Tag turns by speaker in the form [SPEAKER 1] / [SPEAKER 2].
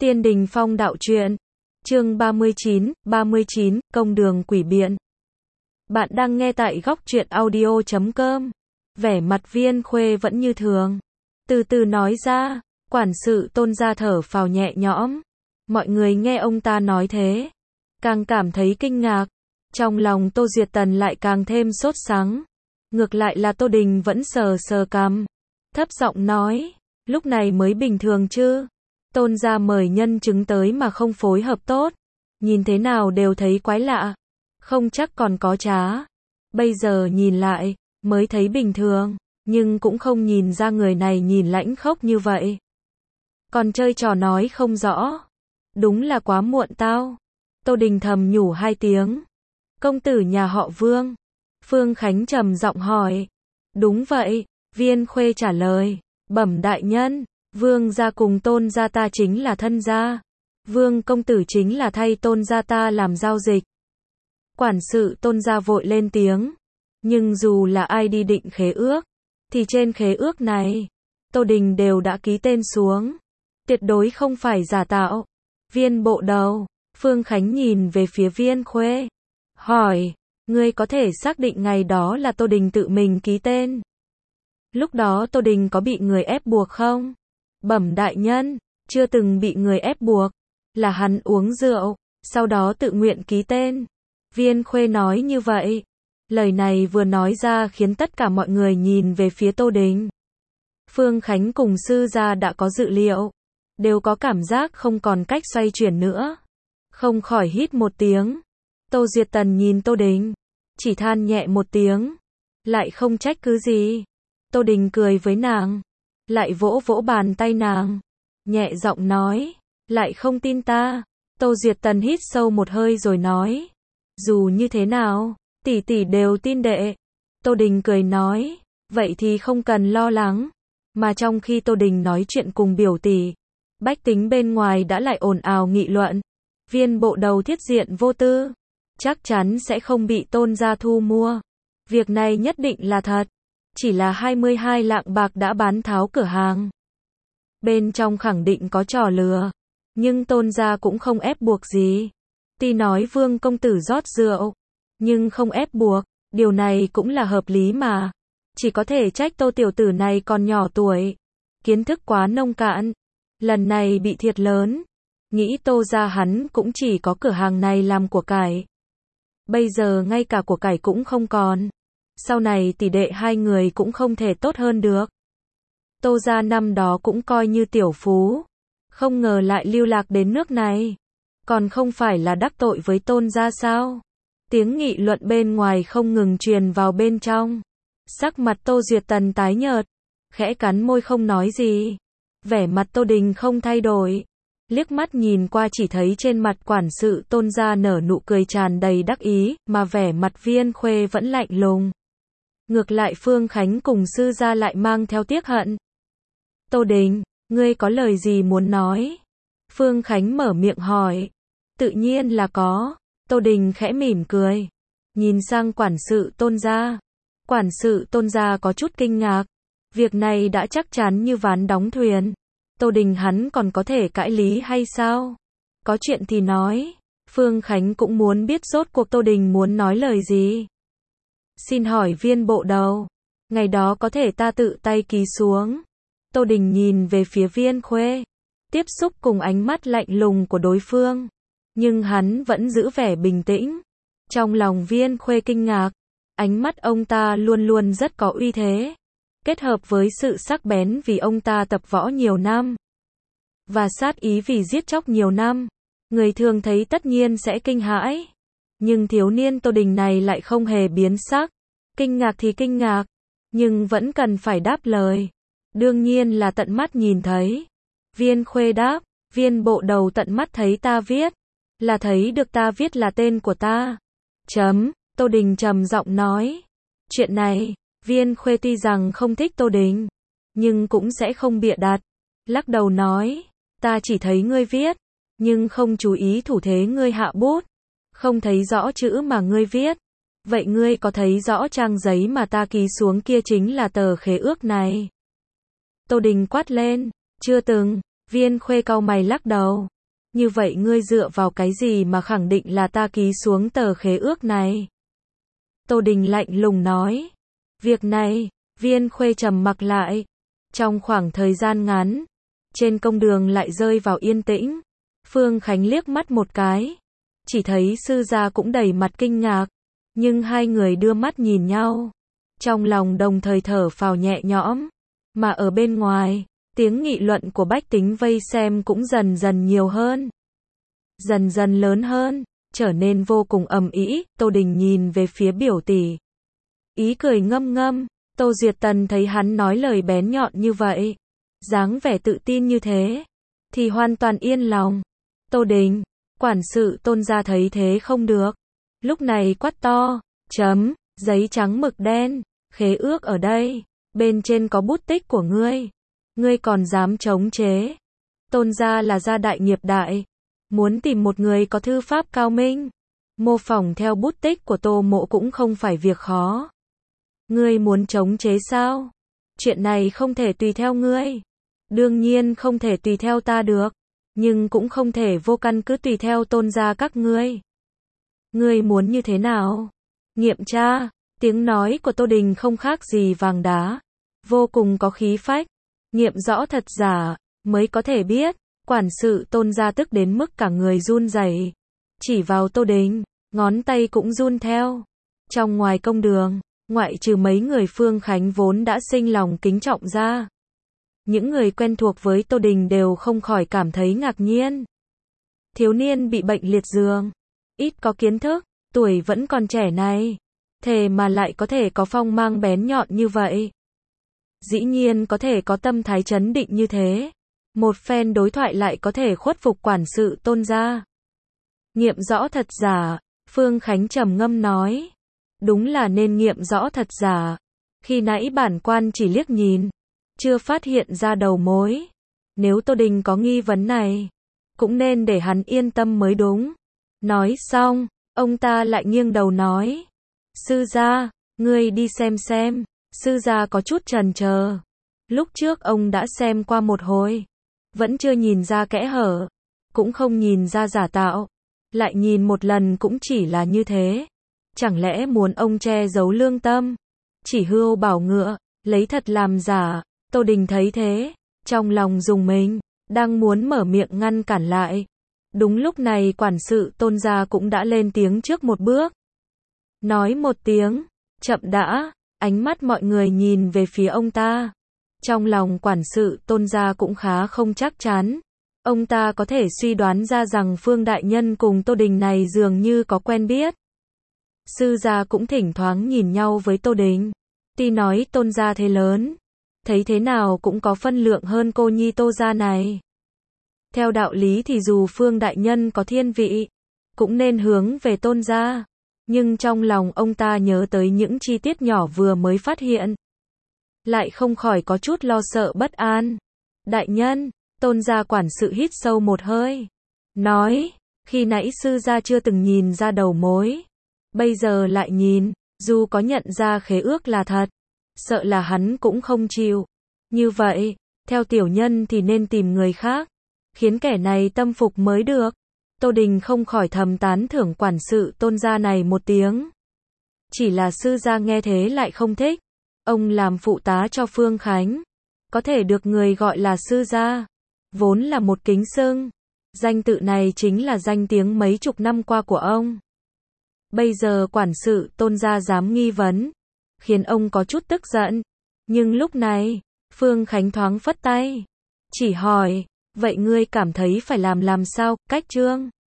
[SPEAKER 1] Tiên Đình Phong Đạo Truyện, chương 39, Công đường quỷ biện. Bạn đang nghe tại góc truyện audio.com. Vẻ mặt Viên Khuê vẫn như thường. Từ từ nói ra, quản sự Tôn gia thở phào nhẹ nhõm. Mọi người nghe ông ta nói thế, càng cảm thấy kinh ngạc. Trong lòng Tô Duyệt Tần lại càng thêm sốt sắng. Ngược lại là Tô Đình vẫn sờ sờ cằm, thấp giọng nói, lúc này mới bình thường chứ. Tôn gia mời nhân chứng tới mà không phối hợp tốt, nhìn thế nào đều thấy quái lạ, không chắc còn có trá. Bây giờ nhìn lại, mới thấy bình thường, nhưng cũng không nhìn ra người này nhìn lãnh khốc như vậy. Còn chơi trò nói không rõ, đúng là quá muộn tao. Tô Đình thầm nhủ hai tiếng. Công tử nhà họ Vương? Phương Khánh trầm giọng hỏi. Đúng vậy, Viên Khuê trả lời. Bẩm đại nhân, Vương gia cùng Tôn gia ta chính là thân gia. Vương công tử chính là thay Tôn gia ta làm giao dịch. Quản sự Tôn gia vội lên tiếng. Nhưng dù là ai đi định khế ước, thì trên khế ước này, Tô Đình đều đã ký tên xuống. Tuyệt đối không phải giả tạo. Viên bộ đầu, Phương Khánh nhìn về phía Viên Khuê, hỏi, ngươi có thể xác định ngày đó là Tô Đình tự mình ký tên? Lúc đó Tô Đình có bị người ép buộc không? Bẩm đại nhân, chưa từng bị người ép buộc, là hắn uống rượu, sau đó tự nguyện ký tên. Viên Khuê nói như vậy. Lời này vừa nói ra khiến tất cả mọi người nhìn về phía Tô Đình. Phương Khánh cùng sư gia đã có dự liệu, đều có cảm giác không còn cách xoay chuyển nữa. Không khỏi hít một tiếng. Tô Duyệt Tần nhìn Tô Đình, chỉ than nhẹ một tiếng, lại không trách cứ gì. Tô Đình cười với nàng, lại vỗ vỗ bàn tay nàng, nhẹ giọng nói, lại không tin ta. Tô Duyệt Tần hít sâu một hơi rồi nói, dù như thế nào, tỷ tỷ đều tin đệ. Tô Đình cười nói, vậy thì không cần lo lắng. Mà trong khi Tô Đình nói chuyện cùng biểu tỷ, bách tính bên ngoài đã lại ồn ào nghị luận. Viên bộ đầu thiết diện vô tư, chắc chắn sẽ không bị Tôn gia thu mua. Việc này nhất định là thật. Chỉ là 22 lạng bạc đã bán tháo cửa hàng. Bên trong khẳng định có trò lừa. Nhưng Tôn gia cũng không ép buộc gì. Tuy nói Vương công tử rót rượu, nhưng không ép buộc. Điều này cũng là hợp lý mà. Chỉ có thể trách Tô tiểu tử này còn nhỏ tuổi, kiến thức quá nông cạn. Lần này bị thiệt lớn. Nghĩ Tô gia hắn cũng chỉ có cửa hàng này làm của cải. Bây giờ ngay cả của cải cũng không còn. Sau này tỷ đệ hai người cũng không thể tốt hơn được. Tô gia năm đó cũng coi như tiểu phú, không ngờ lại lưu lạc đến nước này. Còn không phải là đắc tội với Tôn gia sao? Tiếng nghị luận bên ngoài không ngừng truyền vào bên trong. Sắc mặt Tô Duyệt Tần tái nhợt, khẽ cắn môi không nói gì. Vẻ mặt Tô Đình không thay đổi. Liếc mắt nhìn qua chỉ thấy trên mặt quản sự Tôn gia nở nụ cười tràn đầy đắc ý, mà vẻ mặt Viên Khuê vẫn lạnh lùng. Ngược lại Phương Khánh cùng sư gia lại mang theo tiếc hận. Tô Đình, ngươi có lời gì muốn nói? Phương Khánh mở miệng hỏi. Tự nhiên là có. Tô Đình khẽ mỉm cười, nhìn sang quản sự Tôn gia. Quản sự Tôn gia có chút kinh ngạc. Việc này đã chắc chắn như ván đóng thuyền. Tô Đình hắn còn có thể cãi lý hay sao? Có chuyện thì nói. Phương Khánh cũng muốn biết rốt cuộc Tô Đình muốn nói lời gì. Xin hỏi Viên bộ đầu, ngày đó có thể ta tự tay ký xuống? Tô Đình nhìn về phía Viên Khuê, tiếp xúc cùng ánh mắt lạnh lùng của đối phương, nhưng hắn vẫn giữ vẻ bình tĩnh. Trong lòng Viên Khuê kinh ngạc, ánh mắt ông ta luôn luôn rất có uy thế, kết hợp với sự sắc bén vì ông ta tập võ nhiều năm, và sát ý vì giết chóc nhiều năm. Người thường thấy tất nhiên sẽ kinh hãi. Nhưng thiếu niên Tô Đình này lại không hề biến sắc. Kinh ngạc thì kinh ngạc, nhưng vẫn cần phải đáp lời. Đương nhiên là tận mắt nhìn thấy. Viên Khuê đáp, Viên bộ đầu tận mắt thấy ta viết, là thấy được ta viết là tên của ta. Tô Đình trầm giọng nói. Chuyện này, Viên Khuê tuy rằng không thích Tô Đình, nhưng cũng sẽ không bịa đặt. Lắc đầu nói, ta chỉ thấy ngươi viết, nhưng không chú ý thủ thế ngươi hạ bút. Không thấy rõ chữ mà ngươi viết. Vậy ngươi có thấy rõ trang giấy mà ta ký xuống kia chính là tờ khế ước này? Tô Đình quát lên, chưa từng. Viên Khuê cau mày lắc đầu. Như vậy ngươi dựa vào cái gì mà khẳng định là ta ký xuống tờ khế ước này? Tô Đình lạnh lùng nói. Việc này, Viên Khuê trầm mặc lại. Trong khoảng thời gian ngắn, trên công đường lại rơi vào yên tĩnh. Phương Khánh liếc mắt một cái. Chỉ thấy sư gia cũng đầy mặt kinh ngạc. Nhưng hai người đưa mắt nhìn nhau. Trong lòng đồng thời thở phào nhẹ nhõm. Mà ở bên ngoài, tiếng nghị luận của bách tính vây xem cũng dần dần nhiều hơn. Dần dần lớn hơn, trở nên vô cùng ầm ĩ. Tô Đình nhìn về phía biểu tỷ. Ý cười ngâm ngâm. Tô Duyệt Tần thấy hắn nói lời bén nhọn như vậy, dáng vẻ tự tin như thế, thì hoàn toàn yên lòng. Tô Đình, quản sự Tôn gia thấy thế không được. Lúc này quát to, chấm, giấy trắng mực đen, khế ước ở đây, bên trên có bút tích của ngươi. Ngươi còn dám chống chế. Tôn gia là gia đại nghiệp đại, muốn tìm một người có thư pháp cao minh, mô phỏng theo bút tích của Tô Mộ cũng không phải việc khó. Ngươi muốn chống chế sao? Chuyện này không thể tùy theo ngươi. Đương nhiên không thể tùy theo ta được, nhưng cũng không thể vô căn cứ tùy theo Tôn gia các ngươi. Ngươi muốn như thế nào? Nghiệm tra. Tiếng nói của Tô Đình không khác gì vàng đá, vô cùng có khí phách. Nghiệm rõ thật giả, mới có thể biết. Quản sự Tôn gia tức đến mức cả người run rẩy, chỉ vào Tô Đình, ngón tay cũng run theo. Trong ngoài công đường, ngoại trừ mấy người Phương Khánh vốn đã sinh lòng kính trọng ra, những người quen thuộc với Tô Đình đều không khỏi cảm thấy ngạc nhiên. Thiếu niên bị bệnh liệt giường, ít có kiến thức, tuổi vẫn còn trẻ này, thề mà lại có thể có phong mang bén nhọn như vậy. Dĩ nhiên có thể có tâm thái trấn định như thế. Một phen đối thoại lại có thể khuất phục quản sự Tôn gia. Nghiệm rõ thật giả, Phương Khánh trầm ngâm nói. Đúng là nên nghiệm rõ thật giả. Khi nãy bản quan chỉ liếc nhìn, chưa phát hiện ra đầu mối. Nếu Tô Đình có nghi vấn này, cũng nên để hắn yên tâm mới đúng. Nói xong, ông ta lại nghiêng đầu nói. Sư gia, ngươi đi xem. Sư gia có chút chần chờ. Lúc trước ông đã xem qua một hồi, vẫn chưa nhìn ra kẽ hở, cũng không nhìn ra giả tạo. Lại nhìn một lần cũng chỉ là như thế. Chẳng lẽ muốn ông che giấu lương tâm, chỉ hươu bảo ngựa, lấy thật làm giả? Tô Đình thấy thế, trong lòng rùng mình, đang muốn mở miệng ngăn cản lại. Đúng lúc này quản sự Tôn gia cũng đã lên tiếng trước một bước. Nói một tiếng, chậm đã. Ánh mắt mọi người nhìn về phía ông ta. Trong lòng quản sự Tôn gia cũng khá không chắc chắn. Ông ta có thể suy đoán ra rằng Phương đại nhân cùng Tô Đình này dường như có quen biết. Sư gia cũng thỉnh thoảng nhìn nhau với Tô Đình. Tuy nói Tôn gia thế lớn, thấy thế nào cũng có phân lượng hơn cô nhi Tô gia này. Theo đạo lý thì dù Phương đại nhân có thiên vị, cũng nên hướng về Tôn gia. Nhưng trong lòng ông ta nhớ tới những chi tiết nhỏ vừa mới phát hiện, lại không khỏi có chút lo sợ bất an. Đại nhân, Tôn gia quản sự hít sâu một hơi, nói, khi nãy sư gia chưa từng nhìn ra đầu mối, bây giờ lại nhìn, dù có nhận ra khế ước là thật, sợ là hắn cũng không chịu. Như vậy, theo tiểu nhân thì nên tìm người khác, khiến kẻ này tâm phục mới được. Tô Đình không khỏi thầm tán thưởng quản sự Tôn gia này một tiếng. Chỉ là sư gia nghe thế lại không thích. Ông làm phụ tá cho Phương Khánh, có thể được người gọi là sư gia, vốn là một kính xưng. Danh tự này chính là danh tiếng mấy chục năm qua của ông. Bây giờ quản sự Tôn gia dám nghi vấn, khiến ông có chút tức giận. Nhưng lúc này, Phương Khánh thoáng phất tay, chỉ hỏi, vậy ngươi cảm thấy phải làm sao? Cách Trương